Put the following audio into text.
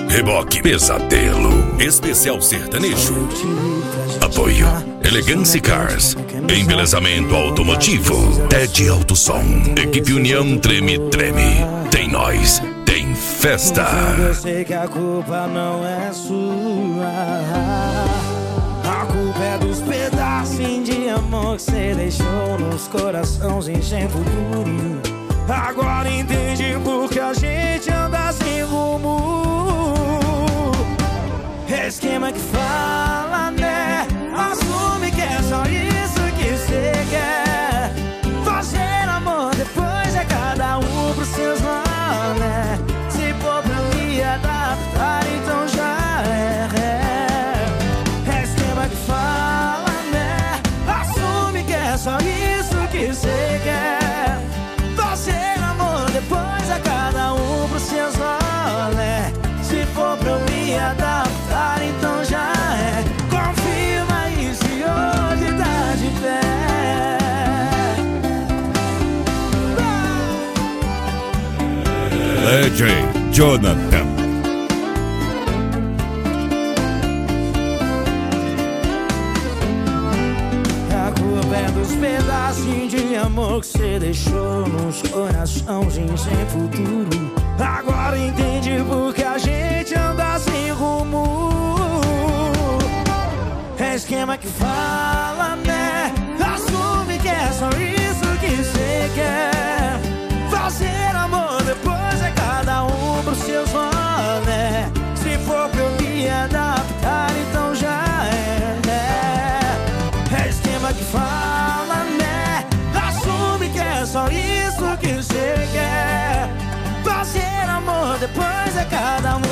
Reboque Pesadelo, especial sertanejo. Apoio Elegance Cars, embelezamento automotivo. TED Alto Som, Equipe União Treme Treme. Tem nós, tem festa. Eu sei que a culpa não é sua. A culpa é dos pedacinhos de amor que você deixou nos corações sem futuro. Agora entendi porque a gente anda sem rumo. Esquema que fala, né? Assume que é só isso que você quer. Fazer amor depois é cada um pros seus lados, né? Se for pra me adaptar, então já é. Esquema que fala, né? Assume que é só isso que você quer. Fazer amor depois é cada um pros seus lados, né? Se for pra me adaptar, então já é. Confirma isso e hoje tá de pé. DJ Jonathan. A culpa é dos pedacinhos de amor que você deixou nos corações sem futuro. Agora entendi porque a gente anda sem rumo. É esquema que fala, né? Assume que é só isso que você quer. Fazer amor depois é cada um pros seus lados, né? Se for pra eu me adaptar, então já é. É esquema que fala, né? Assume que é só isso que você quer. Fazer amor depois é cada um